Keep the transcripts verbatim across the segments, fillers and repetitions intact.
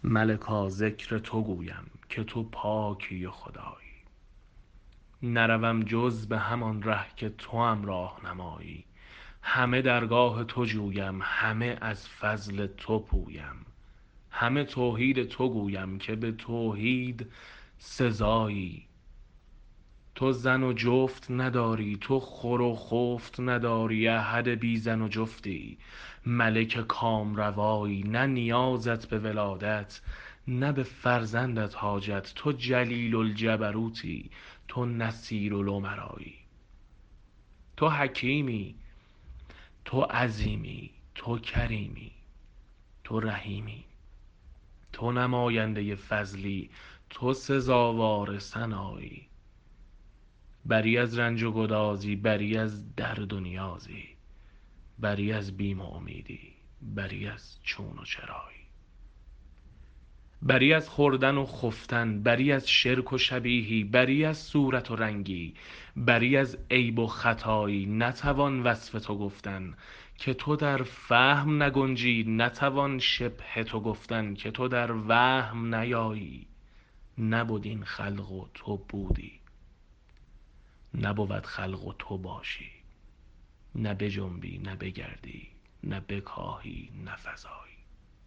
ملکا ذکر تو گویم که تو پاکی و خدایی. نروم جز به همان ره که توام راهنمایی. همه درگاه تو جویم، همه از فضل تو پویم. همه توحید تو گویم که به توحید سزایی. تو زن و جفت نداری، تو خور و خفت نداری، احد بی زن و جفتی. ملک کامروایی، نه نیازت به ولادت نه به فرزندت حاجت. تو جلیل الجبروتی، تو نصیر الامرایی. تو حکیمی، تو عظیمی، تو کریمی، تو رحیمی. تو نماینده فضلی، تو سزاوار ثنایی. بری از رنج و گدازی، بری از درد و نیازی. بری از بیم و امیدی، بری از چون و چرایی. بری از خوردن و خفتن، بری از شرک و شبیهی. بری از صورت و رنگی، بری از عیب و خطایی. نتوان وصف تو گفتن که تو در فهم نگنجی، نتوان شبه تو گفتن که تو در وهم نیایی. نبود این خلق و تو بودی، نبود خلق و تو باشی. نه بجنبی نه بگردی، نه بکاهی نه فزایی.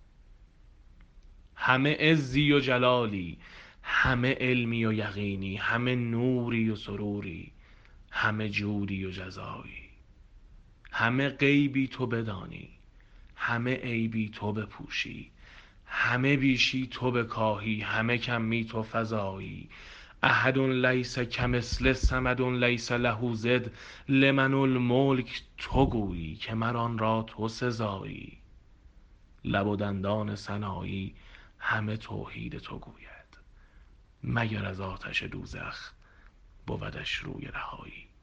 همه عزی و جلالی، همه علمی و یقینی. همه نوری و سروری، همه جودی و جزایی. همه غیبی تو بدانی، همه عیبی تو بپوشی. همه بیشی تو بکاهی، همه کمی تو فزایی. احد لیس کمثله، صمد لیس له ضد. لمن الملک تو گویی که مر آن را تو سزایی. لب و دندان سنایی، همه توحید تو گوید. مگر از آتش دوزخ بودش روی رهایی.